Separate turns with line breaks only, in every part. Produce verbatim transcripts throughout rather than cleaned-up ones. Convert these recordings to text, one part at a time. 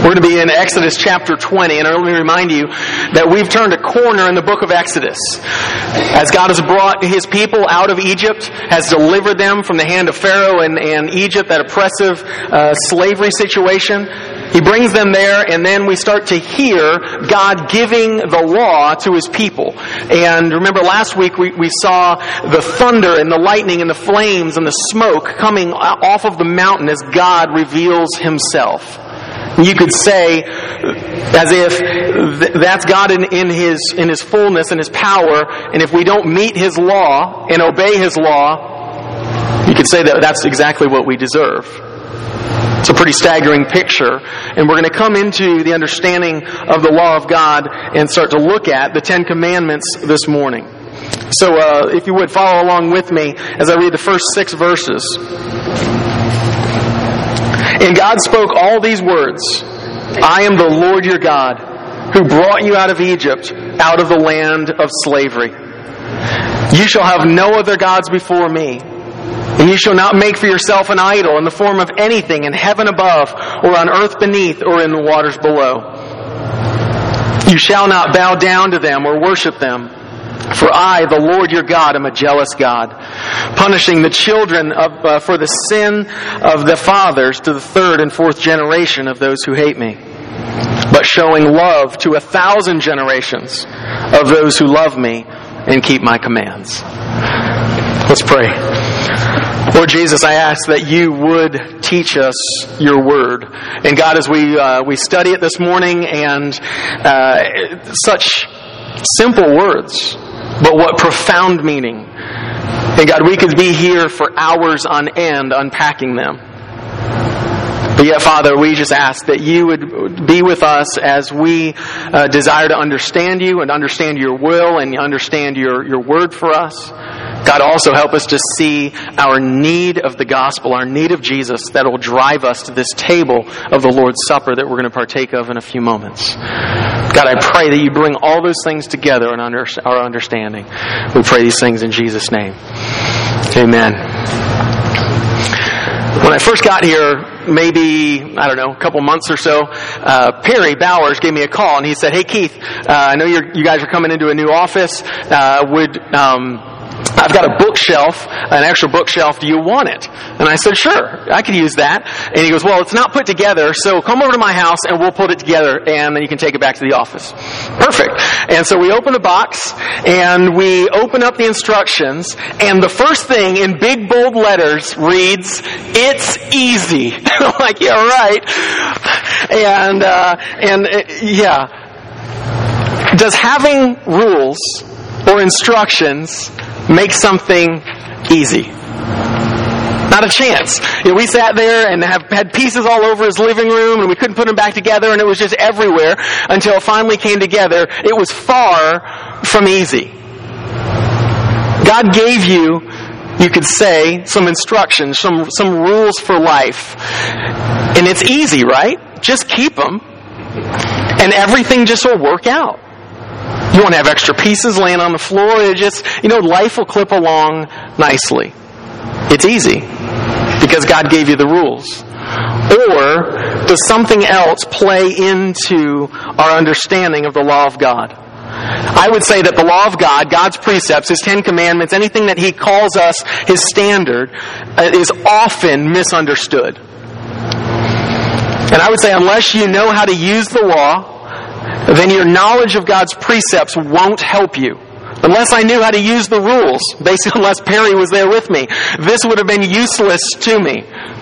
We're going to be in Exodus chapter twenty, and let me remind you that we've turned a corner in the book of Exodus. As God has brought His people out of Egypt, has delivered them from the hand of Pharaoh and, and Egypt, that oppressive uh, slavery situation. He brings them there, and then we start to hear God giving the law to His people. And remember last week we, we saw the thunder and the lightning and the flames and the smoke coming off of the mountain as God reveals Himself. You could say, as if that's God in, in His in His fullness and His power, and if we don't meet His law and obey His law, you could say that that's exactly what we deserve. It's a pretty staggering picture, and we're going to come into the understanding of the law of God and start to look at the Ten Commandments this morning. So uh, if you would, follow along with me as I read the first six verses. And God spoke all these words, I am the Lord your God, who brought you out of Egypt, out of the land of slavery. You shall have no other gods before me. And you shall not make for yourself an idol in the form of anything in heaven above, or on earth beneath, or in the waters below. You shall not bow down to them or worship them. For I, the Lord your God, am a jealous God, punishing the children of, uh, for the sin of the fathers to the third and fourth generation of those who hate me, but showing love to a thousand generations of those who love me and keep my commands. Let's pray. Lord Jesus, I ask that you would teach us your word. And God, as we uh, we study it this morning, and uh, such simple words, but what profound meaning. And God, we could be here for hours on end unpacking them. But yet, Father, we just ask that you would be with us as we uh, desire to understand you and understand your will and understand your, your word for us. God, also help us to see our need of the gospel, our need of Jesus, that will drive us to this table of the Lord's Supper that we're going to partake of in a few moments. God, I pray that you bring all those things together in our understanding. We pray these things in Jesus' name. Amen. When I first got here, maybe, I don't know, a couple months or so, uh, Perry Bowers gave me a call, and he said, hey, Keith, uh, I know you're, you guys are coming into a new office. Uh, would... Um, I've got a bookshelf, an extra bookshelf. Do you want it? And I said, sure, I could use that. And he goes, well, it's not put together, so come over to my house and we'll put it together, and then you can take it back to the office. Perfect. And so we open the box, and we open up the instructions, and the first thing in big bold letters reads, it's easy. I'm like, yeah, right. And, uh, and uh, yeah. Does having rules or instructions make something easy? Not a chance. You know, we sat there and have had pieces all over his living room, and we couldn't put them back together, and it was just everywhere until it finally came together. It was far from easy. God gave you, you could say, some instructions, some, some rules for life. And it's easy, right? Just keep them, and everything just will work out. You won't have extra pieces laying on the floor. It just, you know, life will clip along nicely. It's easy because God gave you the rules. Or does something else play into our understanding of the law of God? I would say that the law of God, God's precepts, His Ten Commandments, anything that He calls us His standard, is often misunderstood. And I would say unless you know how to use the law, then your knowledge of God's precepts won't help you. Unless I knew how to use the rules, basically unless Perry was there with me, this would have been useless to me.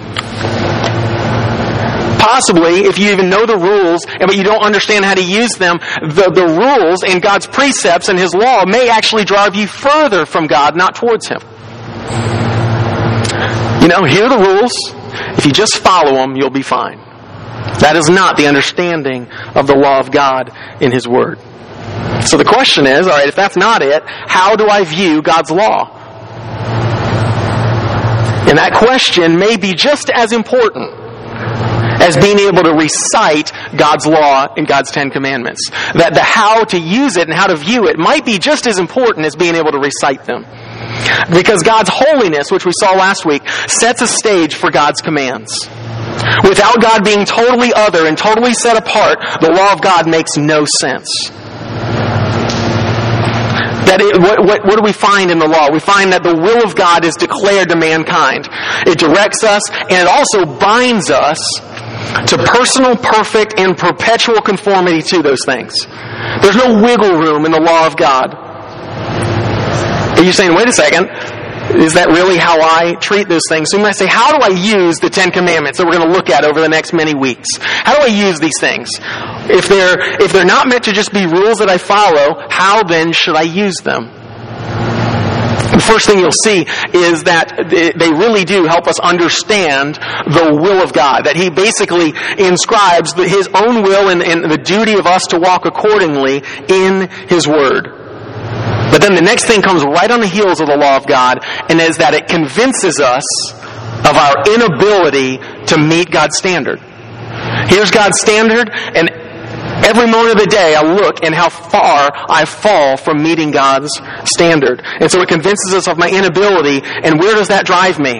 Possibly, if you even know the rules, but you don't understand how to use them, the, the rules and God's precepts and His law may actually drive you further from God, not towards Him. You know, here are the rules. If you just follow them, you'll be fine. That is not the understanding of the law of God in His Word. So the question is, all right, if that's not it, how do I view God's law? And that question may be just as important as being able to recite God's law and God's Ten Commandments. That the how to use it and how to view it might be just as important as being able to recite them. Because God's holiness, which we saw last week, sets a stage for God's commands. Without God being totally other and totally set apart, the law of God makes no sense. That it, what, what, what do we find in the law? We find that the will of God is declared to mankind. It directs us, and it also binds us to personal, perfect, and perpetual conformity to those things. There's no wiggle room in the law of God. Are you saying, wait a second, is that really how I treat those things? So you might say, how do I use the Ten Commandments that we're going to look at over the next many weeks? How do I use these things? If they're, if they're not meant to just be rules that I follow, how then should I use them? The first thing you'll see is that they really do help us understand the will of God. That He basically inscribes His own will and, and the duty of us to walk accordingly in His Word. But then the next thing comes right on the heels of the law of God, and is that it convinces us of our inability to meet God's standard. Here's God's standard, and every moment of the day I look and how far I fall from meeting God's standard. And so it convinces us of my inability, and where does that drive me?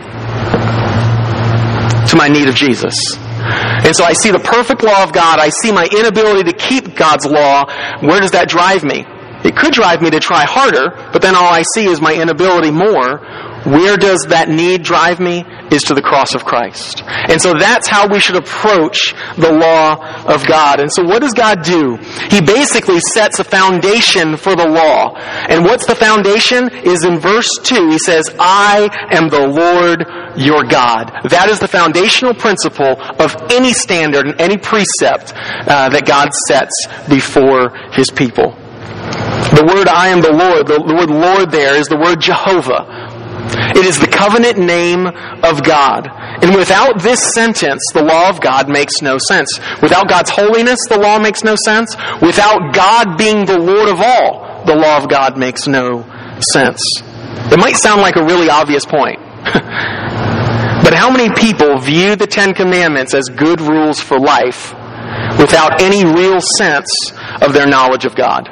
To my need of Jesus. And so I see the perfect law of God, I see my inability to keep God's law. Where does that drive me? It could drive me to try harder, but then all I see is my inability more. Where does that need drive me? Is to the cross of Christ. And so that's how we should approach the law of God. And so what does God do? He basically sets a foundation for the law. And what's the foundation? Is in verse two. He says, I am the Lord your God. That is the foundational principle of any standard and any precept uh, that God sets before His people. The word I am the Lord, the word Lord there is the word Jehovah. It is the covenant name of God. And without this sentence, the law of God makes no sense. Without God's holiness, the law makes no sense. Without God being the Lord of all, the law of God makes no sense. It might sound like a really obvious point. But how many people view the Ten Commandments as good rules for life without any real sense of their knowledge of God?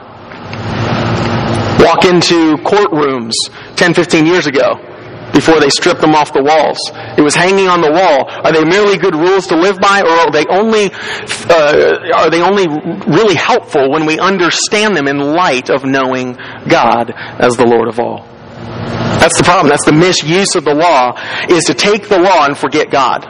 Walk into courtrooms ten, fifteen years ago before they stripped them off the walls. It was hanging on the wall. Are they merely good rules to live by, or are they only uh, are they only really helpful when we understand them in light of knowing God as the Lord of all? That's the problem. That's the misuse of the law, is to take the law and forget God.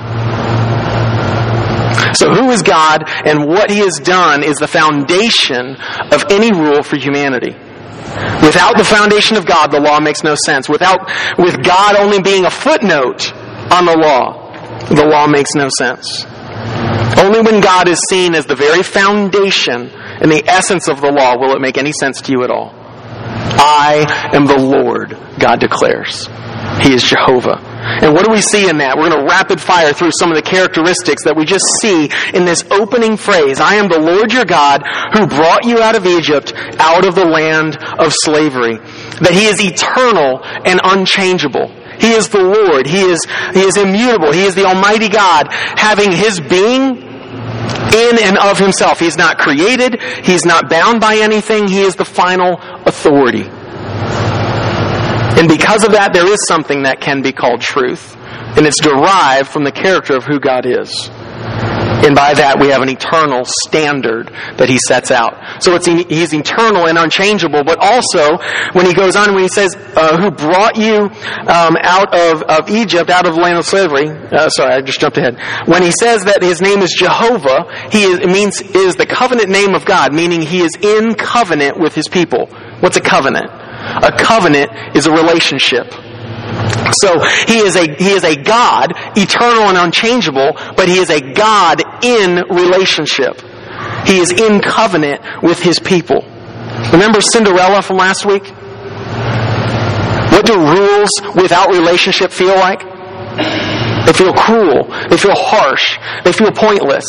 So who is God, and what He has done is the foundation of any rule for humanity. Without the foundation of God, the law makes no sense. Without, with God only being a footnote on the law, the law makes no sense. Only when God is seen as the very foundation and the essence of the law will it make any sense to you at all. I am the Lord, God declares. He is Jehovah. And what do we see in that? We're going to rapid fire through some of the characteristics that we just see in this opening phrase. I am the Lord your God who brought you out of Egypt, out of the land of slavery. That He is eternal and unchangeable. He is the Lord. He is, he is immutable. He is the Almighty God, having His being in and of Himself. He's not created. He's not bound by anything. He is the final authority. And because of that, there is something that can be called truth. And it's derived from the character of who God is. And by that, we have an eternal standard that He sets out. So it's He's eternal and unchangeable, but also, when He goes on, when He says, uh, who brought you um, out of, of Egypt, out of the land of slavery, uh, sorry, I just jumped ahead. When He says that His name is Jehovah, He is, it means is the covenant name of God, meaning He is in covenant with His people. What's a covenant? A covenant is a relationship. So he is a he is a God, eternal and unchangeable, but He is a God in relationship. He is in covenant with His people. Remember Cinderella from last week? What do rules without relationship feel like? They feel cruel. They feel harsh. They feel pointless.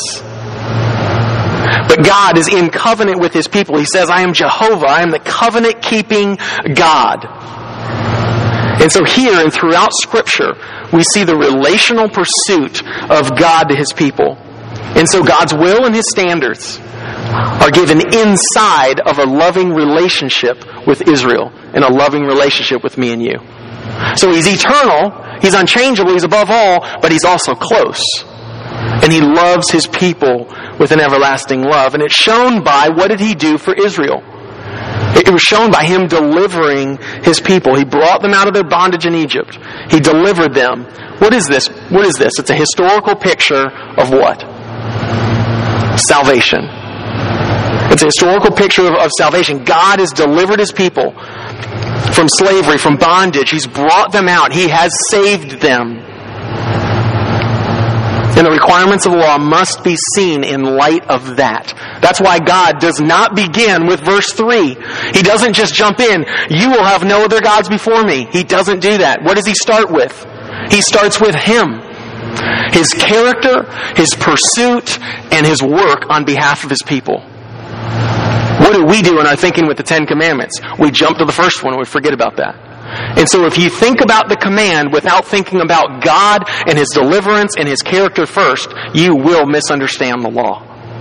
But God is in covenant with His people. He says, I am Jehovah. I am the covenant-keeping God. And so here and throughout Scripture, we see the relational pursuit of God to His people. And so God's will and His standards are given inside of a loving relationship with Israel and a loving relationship with me and you. So he's eternal, he's unchangeable, he's above all, but he's also close. And he loves his people with an everlasting love. And it's shown by, what did he do for Israel? It was shown by him delivering his people. He brought them out of their bondage in Egypt. He delivered them. What is this? What is this? It's a historical picture of what? Salvation. It's a historical picture of, of salvation. God has delivered his people from slavery, from bondage. He's brought them out. He has saved them. And the requirements of the law must be seen in light of that. That's why God does not begin with verse three. He doesn't just jump in, you will have no other gods before me. He doesn't do that. What does he start with? He starts with him. His character, his pursuit, and his work on behalf of his people. What do we do in our thinking with the Ten Commandments? We jump to the first one and we forget about that. And so if you think about the command without thinking about God and his deliverance and his character first, you will misunderstand the law.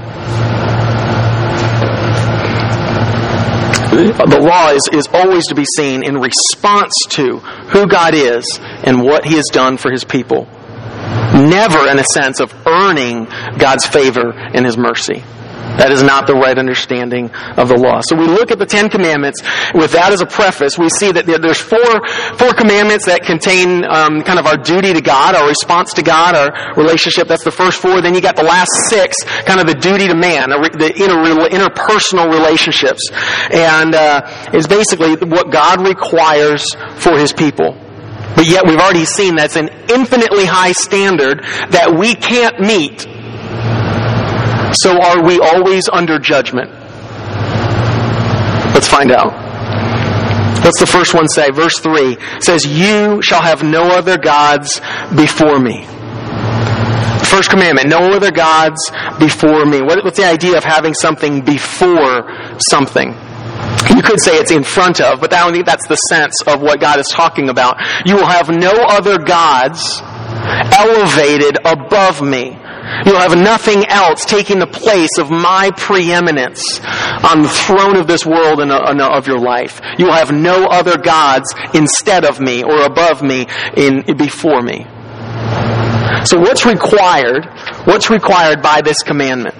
The law is, is always to be seen in response to who God is and what he has done for his people. Never in a sense of earning God's favor and his mercy. That is not the right understanding of the law. So we look at the Ten Commandments. With that as a preface, we see that there's four four commandments that contain um, kind of our duty to God, our response to God, our relationship. That's the first four. Then you got the last six, kind of the duty to man, the inter, interpersonal relationships. And uh, is basically what God requires for his people. But yet we've already seen that's an infinitely high standard that we can't meet. So are we always under judgment? Let's find out. What's the first one say? Verse three says, you shall have no other gods before me. The first commandment, no other gods before me. What's the idea of having something before something? You could say it's in front of, but I don't think that's the sense of what God is talking about. You will have no other gods elevated above me. You'll have nothing else taking the place of my preeminence on the throne of this world and of your life. You will have no other gods instead of me or above me in before me. So what's required? What's required by this commandment?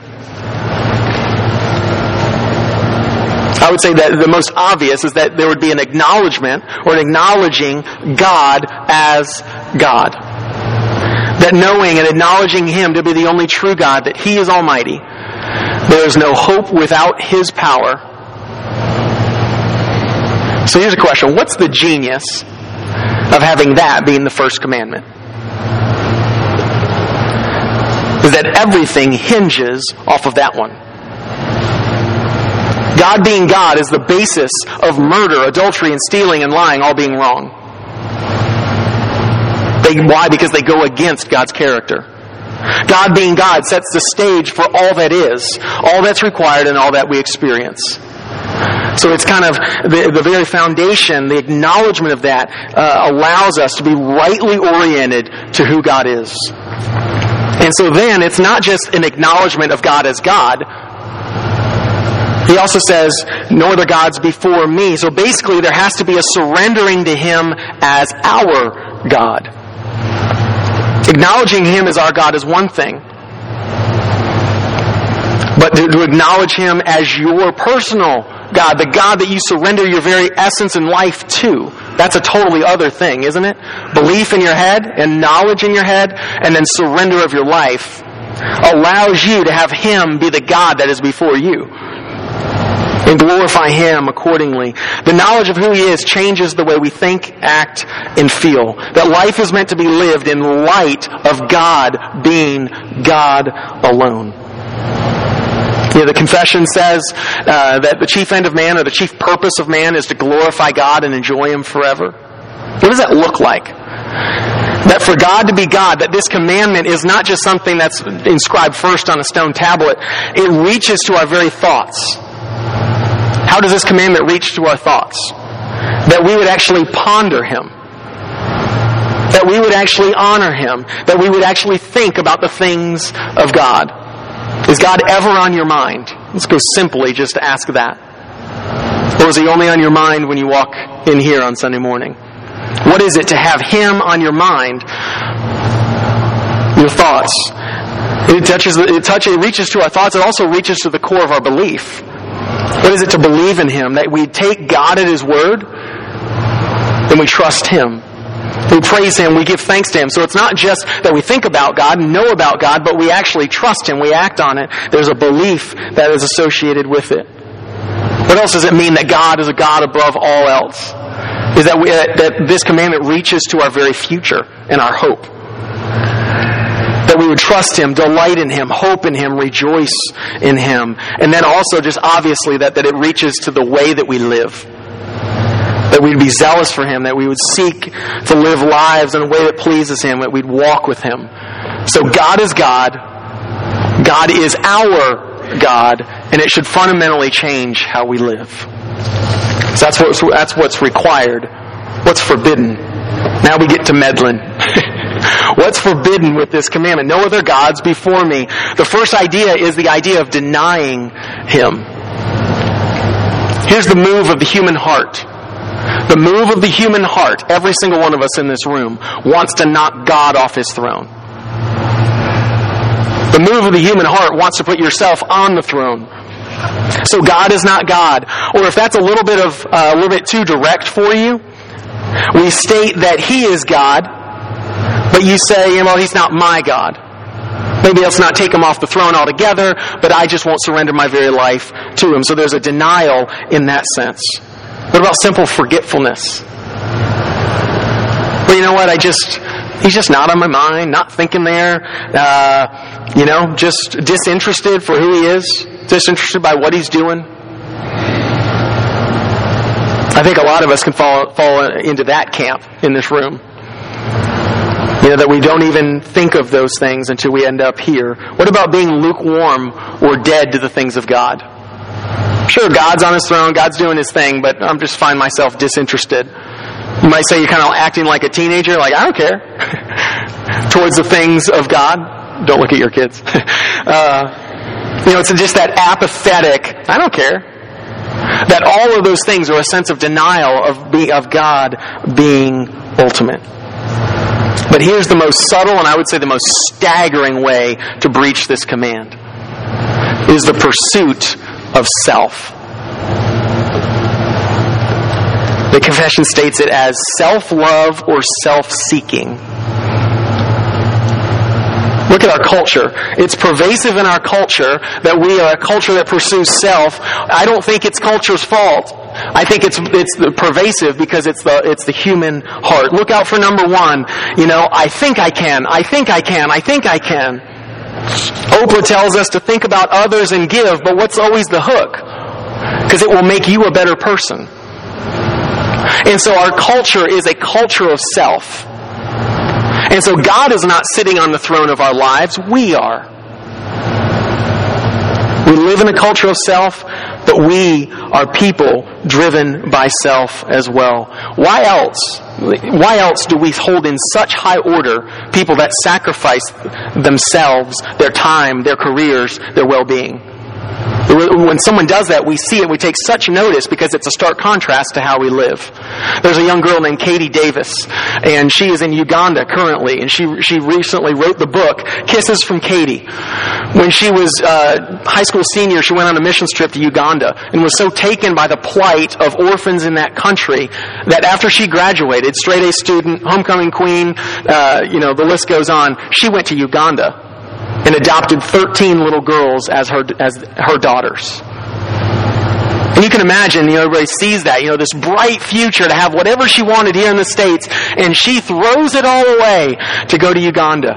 I would say that the most obvious is that there would be an acknowledgement or an acknowledging God as God. That knowing and acknowledging him to be the only true God, that he is almighty. There is no hope without his power. So here's a question. What's the genius of having that being the first commandment? Is that everything hinges off of that one. God being God is the basis of murder, adultery, and stealing and lying all being wrong. They, why? Because they go against God's character. God being God sets the stage for all that is, all that's required, and all that we experience. So it's kind of the, the very foundation, the acknowledgement of that uh, allows us to be rightly oriented to who God is. And so then it's not just an acknowledgement of God as God. He also says, no other gods before me. So basically there has to be a surrendering to him as our God. Acknowledging him as our God is one thing. But to, to acknowledge him as your personal God, the God that you surrender your very essence and life to, that's a totally other thing, isn't it? Belief in your head and knowledge in your head and then surrender of your life allows you to have him be the God that is before you. And glorify him accordingly. The knowledge of who he is changes the way we think, act, and feel. That life is meant to be lived in light of God being God alone. You know, the confession says uh, that the chief end of man, or the chief purpose of man, is to glorify God and enjoy him forever. What does that look like? That for God to be God, that this commandment is not just something that's inscribed first on a stone tablet. It reaches to our very thoughts. How does this commandment reach to our thoughts? That we would actually ponder him. That we would actually honor him. That we would actually think about the things of God. Is God ever on your mind? Let's go simply just to ask that. Or is he only on your mind when you walk in here on Sunday morning? What is it to have Him on your mind? Your thoughts. It touches, it touches, it reaches to our thoughts. It also reaches to the core of our belief. What is it to believe in Him? That we take God at His word, and we trust Him. We praise Him, we give thanks to Him. So it's not just that we think about God, know about God, but we actually trust Him, we act on it. There's a belief that is associated with it. What else does it mean that God is a God above all else? Is that, we, that this commandment reaches to our very future and our hope. That we would trust Him, delight in Him, hope in Him, rejoice in Him. And then also just obviously that, that it reaches to the way that we live. That we'd be zealous for Him, that we would seek to live lives in a way that pleases Him, that we'd walk with Him. So God is God. God is our God, and it should fundamentally change how we live. So that's what's, that's what's required. What's forbidden? Now we get to meddling. What's forbidden with this commandment? No other gods before me. The first idea is the idea of denying Him. Here's the move of the human heart. The move of the human heart, every single one of us in this room, wants to knock God off His throne. The move of the human heart wants to put yourself on the throne. So God is not God. Or if that's a little bit of uh, a little bit too direct for you, we state that He is God, but you say, well, He's not my God. Maybe let's not take Him off the throne altogether, but I just won't surrender my very life to Him. So there's a denial in that sense. What about simple forgetfulness? Well, you know what? I just, He's just not on my mind, not thinking there. Uh, you know, just disinterested for who He is, disinterested by what He's doing. I think a lot of us can fall fall into that camp in this room. You know, that we don't even think of those things until we end up here. What about being lukewarm or dead to the things of God? Sure, God's on His throne, God's doing His thing, but I'm just find myself disinterested. You might say you're kind of acting like a teenager, like, I don't care. Towards the things of God. Don't look at your kids. uh, you know, it's just that apathetic, I don't care. That all of those things are a sense of denial of, be, of God being ultimate. But here's the most subtle, and I would say the most staggering way to breach this command. Is the pursuit of self. The confession states it as self-love or self-seeking. Look at our culture. It's pervasive in our culture that we are a culture that pursues self. I don't think it's culture's fault. I think it's it's pervasive because it's the it's the human heart. Look out for number one. You know, I think I can. I think I can. I think I can. Oprah tells us to think about others and give, but what's always the hook? Because it will make you a better person. And so our culture is a culture of self. And so God is not sitting on the throne of our lives, we are. We live in a culture of self, but we are people driven by self as well. Why else? Why else do we hold in such high order people that sacrifice themselves, their time, their careers, their well-being? When someone does that, we see it, we take such notice because it's a stark contrast to how we live. There's a young girl named Katie Davis, and she is in Uganda currently, and she she recently wrote the book, Kisses from Katie. When she was a high school senior, she went on a mission trip to Uganda and was so taken by the plight of orphans in that country that after she graduated, straight A student, homecoming queen, uh, you know, the list goes on, she went to Uganda and adopted thirteen little girls as her as her daughters. And you can imagine, you know, everybody sees that, you know, this bright future to have whatever she wanted here in the States, and she throws it all away to go to Uganda.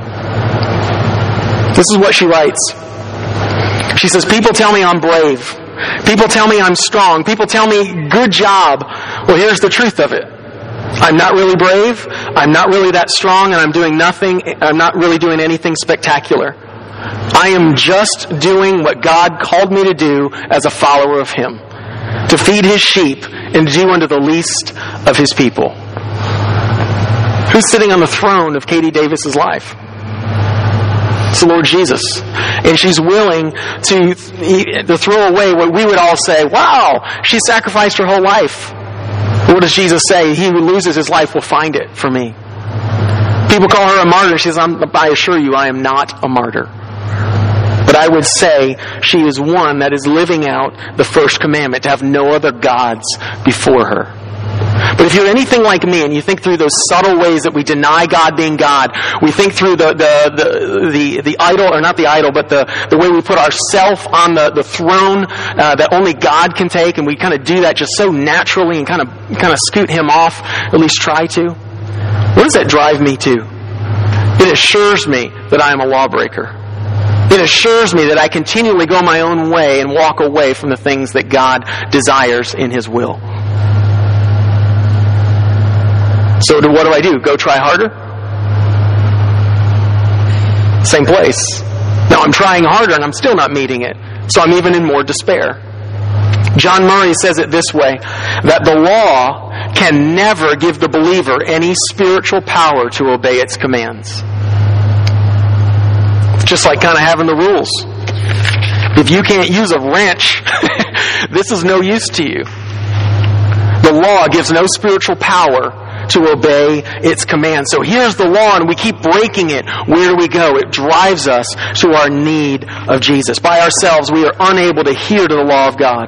This is what she writes. She says, people tell me I'm brave. People tell me I'm strong. People tell me, good job. Well, here's the truth of it. I'm not really brave, I'm not really that strong, and I'm doing nothing, I'm not really doing anything spectacular. I am just doing what God called me to do as a follower of Him. To feed His sheep and do unto the least of His people. Who's sitting on the throne of Katie Davis's life? It's the Lord Jesus. And she's willing to, to throw away what we would all say, wow, she sacrificed her whole life. What does Jesus say? He who loses his life will find it for me. People call her a martyr. She says, I'm, I assure you, I am not a martyr. But I would say she is one that is living out the first commandment, to have no other gods before her. But if you're anything like me and you think through those subtle ways that we deny God being God, we think through the the the the, the idol, or not the idol, but the, the way we put ourselves on the, the throne uh, that only God can take, and we kind of do that just so naturally and kind of kind of scoot him off, at least try to. What does that drive me to? It assures me that I am a lawbreaker. It assures me that I continually go my own way and walk away from the things that God desires in his will. So what do I do? Go try harder? Same place. Now I'm trying harder and I'm still not meeting it. So I'm even in more despair. John Murray says it this way, that the law can never give the believer any spiritual power to obey its commands. It's just like kind of having the rules. If you can't use a wrench, this is no use to you. The law gives no spiritual power to obey its commands. So here's the law, and we keep breaking it. Where do we go? It drives us to our need of Jesus. By ourselves, we are unable to hear to the law of God.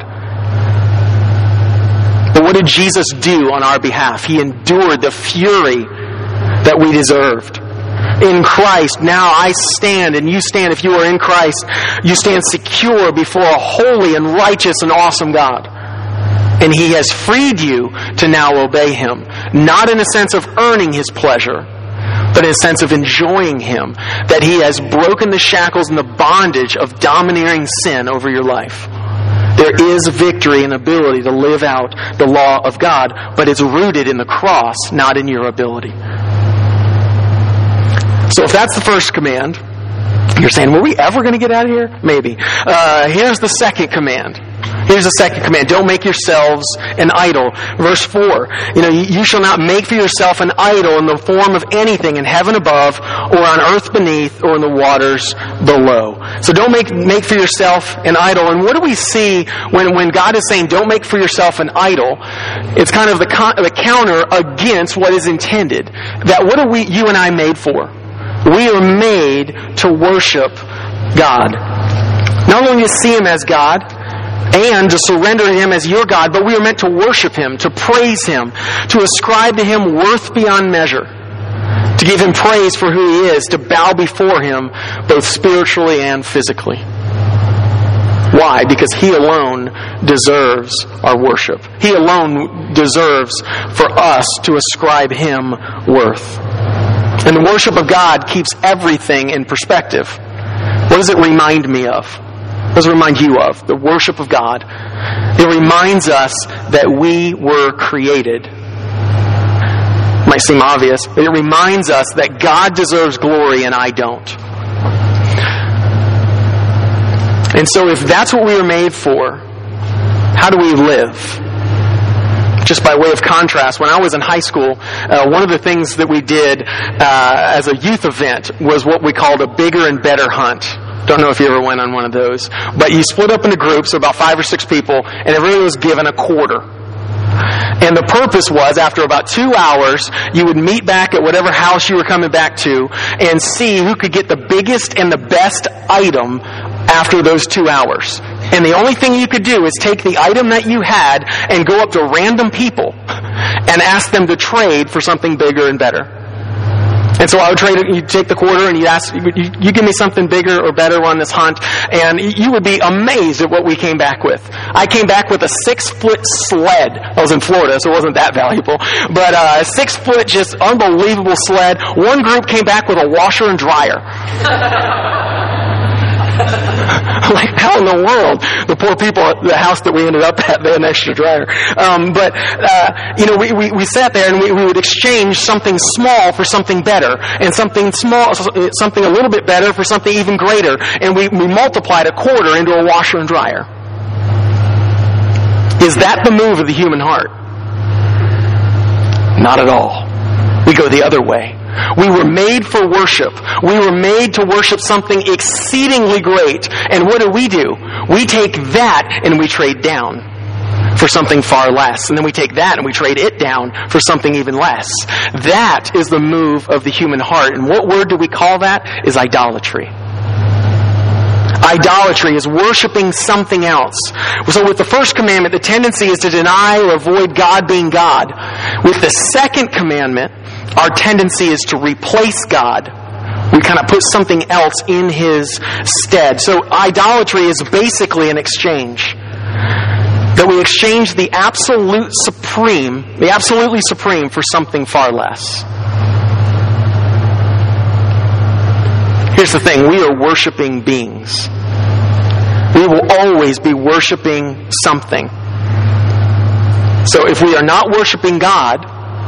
But what did Jesus do on our behalf? He endured the fury that we deserved. In Christ, now I stand, and you stand, if you are in Christ, you stand secure before a holy and righteous and awesome God. And he has freed you to now obey him. Not in a sense of earning his pleasure, but in a sense of enjoying him. That he has broken the shackles and the bondage of domineering sin over your life. There is victory and ability to live out the law of God, but it's rooted in the cross, not in your ability. So if that's the first command, you're saying, were we ever going to get out of here? Maybe. Uh, here's the second command. Here's the second command. Don't make yourselves an idol. Verse four. You know, you shall not make for yourself an idol in the form of anything in heaven above, or on earth beneath, or in the waters below. So don't make make for yourself an idol. And what do we see when, when God is saying, don't make for yourself an idol? It's kind of the, con- the counter against what is intended. That what are we, you and I, made for? We are made to worship God. Not only to see him as God, and to surrender to him as your God, but we are meant to worship him, to praise him, to ascribe to him worth beyond measure, to give him praise for who he is, to bow before him both spiritually and physically. Why? Because he alone deserves our worship. He alone deserves for us to ascribe him worth. And the worship of God keeps everything in perspective. What does it remind me of? What does it remind you of? The worship of God. It reminds us that we were created. Might seem obvious, but it reminds us that God deserves glory and I don't. And so if that's what we were made for, how do we live? Just by way of contrast, when I was in high school, uh, one of the things that we did uh, as a youth event was what we called a bigger and better hunt. Don't know if you ever went on one of those. But you split up into groups, so about five or six people, and everyone was given a quarter. And the purpose was, after about two hours, you would meet back at whatever house you were coming back to and see who could get the biggest and the best item after those two hours. And the only thing you could do is take the item that you had and go up to random people and ask them to trade for something bigger and better. And so I would trade it, you'd take the quarter and you'd ask, you, you give me something bigger or better on this hunt, and you would be amazed at what we came back with. I came back with a six-foot sled. I was in Florida, so it wasn't that valuable. But uh, a six-foot, just unbelievable sled. One group came back with a washer and dryer. Like, how in the world? The poor people at the house that we ended up at, they had an extra dryer. Um, but, uh, you know, we, we, we sat there and we, we would exchange something small for something better, and something small, something a little bit better for something even greater. And we, we multiplied a quarter into a washer and dryer. Is that the move of the human heart? Not at all. We go the other way. We were made for worship. We were made to worship something exceedingly great. And what do we do? We take that and we trade down. for something far less. And then we take that and we trade it down for something even less. That is the move of the human heart. And what word do we call that? Is idolatry. Idolatry is worshiping something else. So with the first commandment, the tendency is to deny or avoid God being God. With the second commandment, our tendency is to replace God. We kind of put something else in His stead. So idolatry is basically an exchange. That we exchange the absolute supreme, the absolutely supreme for something far less. Here's the thing, we are worshiping beings. We will always be worshiping something. So if we are not worshiping God,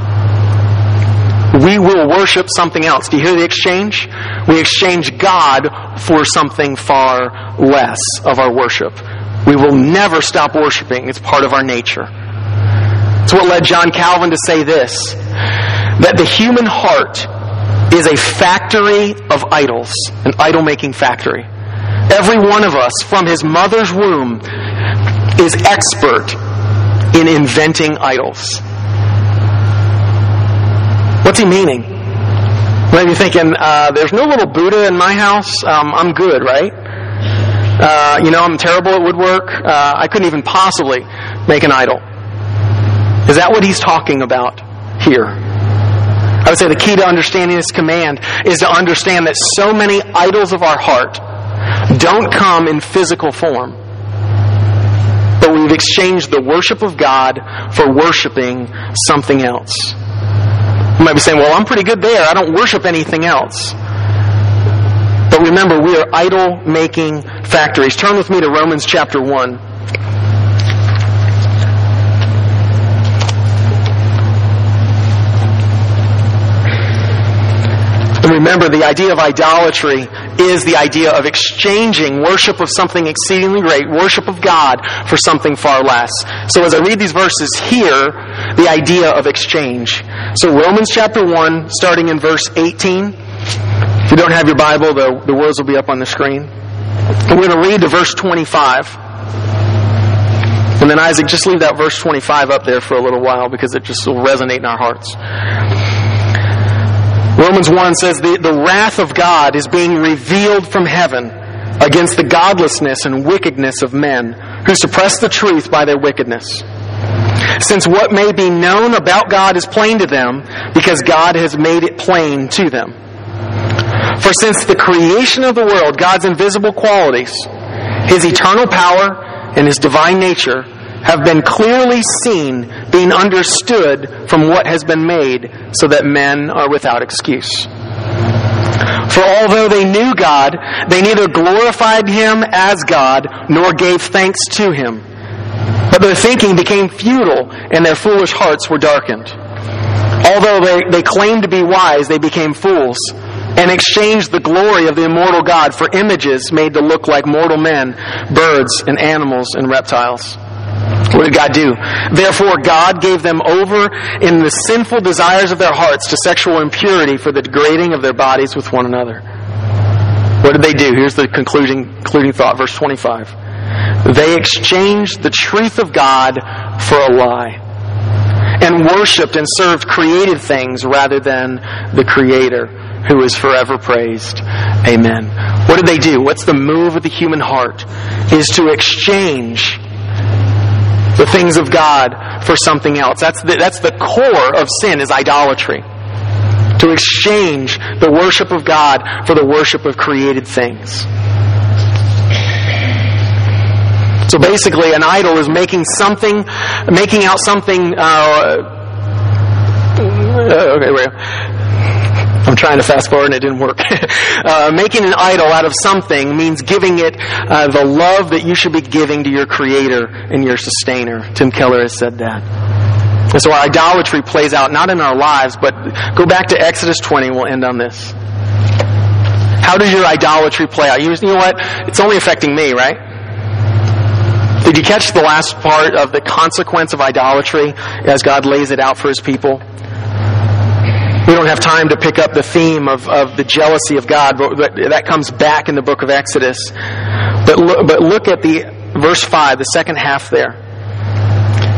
we will worship something else. Do you hear the exchange? We exchange God for something far less of our worship. We will never stop worshiping. It's part of our nature. It's what led John Calvin to say this, that the human heart is a factory of idols, an idol-making factory. Every one of us, from his mother's womb, is expert in inventing idols. What's he meaning? Maybe you're thinking, uh, there's no little Buddha in my house. Um, I'm good, right? Uh, you know, I'm terrible at woodwork. Uh, I couldn't even possibly make an idol. Is that what he's talking about here? I would say the key to understanding this command is to understand that so many idols of our heart don't come in physical form. But we've exchanged the worship of God for worshiping something else. You might be saying, well, I'm pretty good there. I don't worship anything else. But remember, we are idol-making factories. Turn with me to Romans chapter one. And remember, the idea of idolatry is the idea of exchanging worship of something exceedingly great, worship of God, for something far less. So as I read these verses here, the idea of exchange. So Romans chapter one, starting in verse eighteen. If you don't have your Bible, the, the words will be up on the screen. And we're going to read to verse twenty-five. And then Isaac, just leave that verse twenty-five up there for a little while because it just will resonate in our hearts. Romans one says, the, the wrath of God is being revealed from heaven against the godlessness and wickedness of men who suppress the truth by their wickedness. Since what may be known about God is plain to them because God has made it plain to them. For since the creation of the world, God's invisible qualities, His eternal power and His divine nature have been clearly seen, being understood from what has been made, so that men are without excuse. For although they knew God, they neither glorified Him as God, nor gave thanks to Him. But their thinking became futile, and their foolish hearts were darkened. Although they, they claimed to be wise, they became fools, and exchanged the glory of the immortal God for images made to look like mortal men, birds, and animals, and reptiles. What did God do? Therefore, God gave them over in the sinful desires of their hearts to sexual impurity for the degrading of their bodies with one another. What did they do? Here's the concluding, concluding thought, verse twenty-five. They exchanged the truth of God for a lie, and worshipped and served created things rather than the Creator, who is forever praised. Amen. What did they do? What's the move of the human heart? Is to exchange the things of God for something else. That's the, that's the core of sin, is idolatry. To exchange the worship of God for the worship of created things. So basically, an idol is making something, making out something. Uh, okay, wait. I'm trying to fast forward and it didn't work. uh, making an idol out of something means giving it uh, the love that you should be giving to your Creator and your Sustainer. Tim Keller has said that. And so our idolatry plays out not in our lives, but go back to Exodus twenty. We'll end on this. How does your idolatry play out? You, you know what? It's only affecting me, right? Did you catch the last part of the consequence of idolatry as God lays it out for His people? We don't have time to pick up the theme of, of the jealousy of God, but that comes back in the book of Exodus. But look, but look at the verse five, the second half there.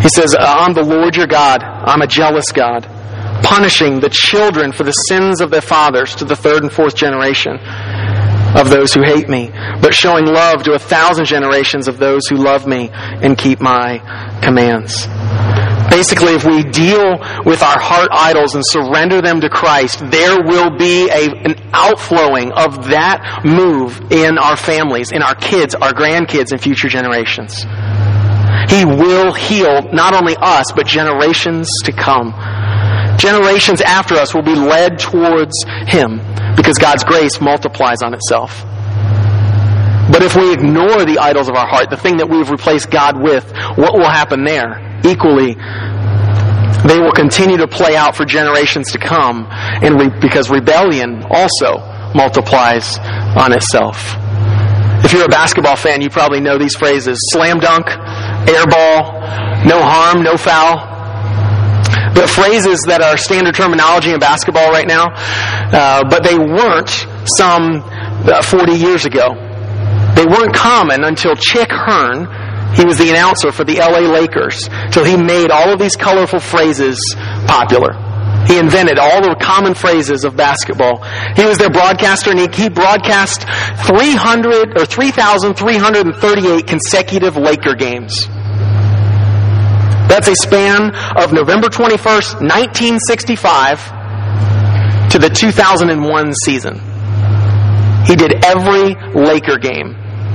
He says, I'm the Lord your God. I'm a jealous God, punishing the children for the sins of their fathers to the third and fourth generation of those who hate me, but showing love to a thousand generations of those who love me and keep my commands. Basically, if we deal with our heart idols and surrender them to Christ, there will be a, an outflowing of that move in our families, in our kids, our grandkids, and future generations. He will heal not only us, but generations to come. Generations after us will be led towards Him because God's grace multiplies on itself. But if we ignore the idols of our heart, the thing that we've replaced God with, what will happen there? Equally, they will continue to play out for generations to come, and re- because rebellion also multiplies on itself. If you're a basketball fan, you probably know these phrases: slam dunk, air ball, no harm, no foul. They're phrases that are standard terminology in basketball right now, uh, but they weren't some uh, forty years ago. They weren't common until Chick Hearn, he was the announcer for the L A Lakers, till he made all of these colorful phrases popular. He invented all the common phrases of basketball. He was their broadcaster, and he, he broadcast three hundred or three thousand three hundred thirty-eight consecutive Laker games. That's a span of November twenty-first, nineteen sixty-five to the two thousand one season. He did every Laker game.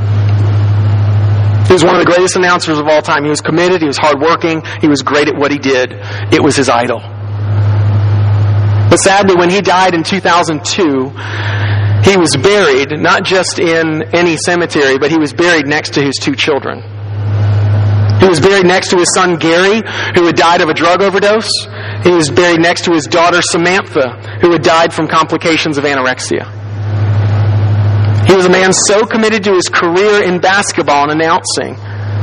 He was one of the greatest announcers of all time. He was committed, he was hardworking, he was great at what he did. It was his idol. But sadly, when he died in two thousand two, he was buried, not just in any cemetery, but he was buried next to his two children. He was buried next to his son Gary, who had died of a drug overdose. He was buried next to his daughter Samantha, who had died from complications of anorexia. He was a man so committed to his career in basketball and announcing,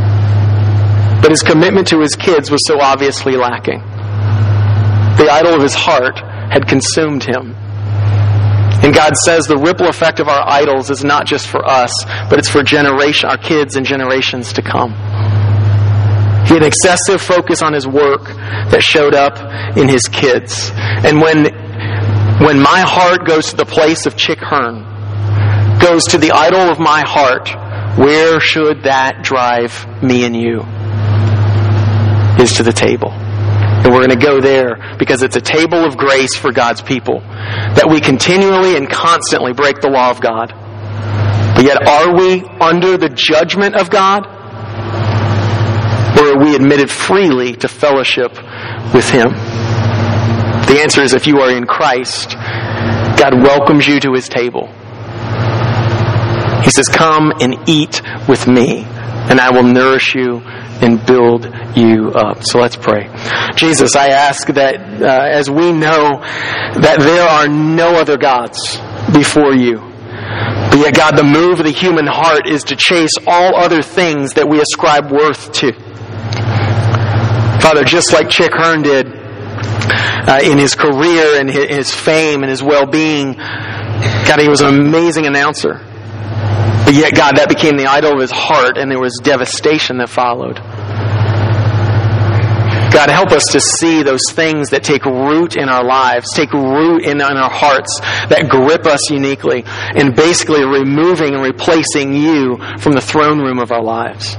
but his commitment to his kids was so obviously lacking. The idol of his heart had consumed him. And God says the ripple effect of our idols is not just for us, but it's for generation, our kids and generations to come. He had excessive focus on his work that showed up in his kids. And when when my heart goes to the place of Chick Hearn, goes to the idol of my heart, where should that drive me and you? Is to the table. And we're going to go there because it's a table of grace for God's people, that we continually and constantly break the law of God. But yet, are we under the judgment of God? Or are we admitted freely to fellowship with Him? The answer is, if you are in Christ, God welcomes you to His table. He says, come and eat with me, and I will nourish you and build you up. So let's pray. Jesus, I ask that uh, as we know that there are no other gods before you, but yet, God, the move of the human heart is to chase all other things that we ascribe worth to. Father, just like Chick Hearn did uh, in his career and his fame and his well-being, God, he was an amazing announcer. But yet, God, that became the idol of his heart, and there was devastation that followed. God, help us to see those things that take root in our lives, take root in, in our hearts, that grip us uniquely, and basically removing and replacing you from the throne room of our lives.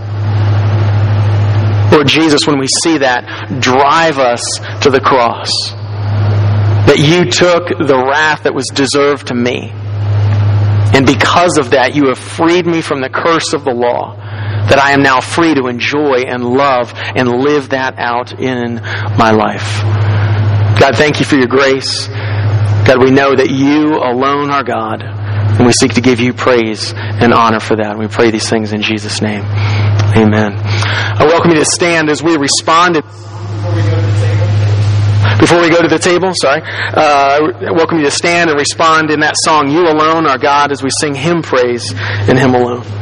Lord Jesus, when we see that, drive us to the cross. That you took the wrath that was deserved to me. And because of that, you have freed me from the curse of the law, that I am now free to enjoy and love and live that out in my life. God, thank you for your grace. God, we know that you alone are God, and we seek to give you praise and honor for that. And we pray these things in Jesus' name. Amen. I welcome you to stand as we respond. Before we go to the table, sorry, uh, I welcome you to stand and respond in that song, You Alone Are God, as we sing Him praise and Him alone.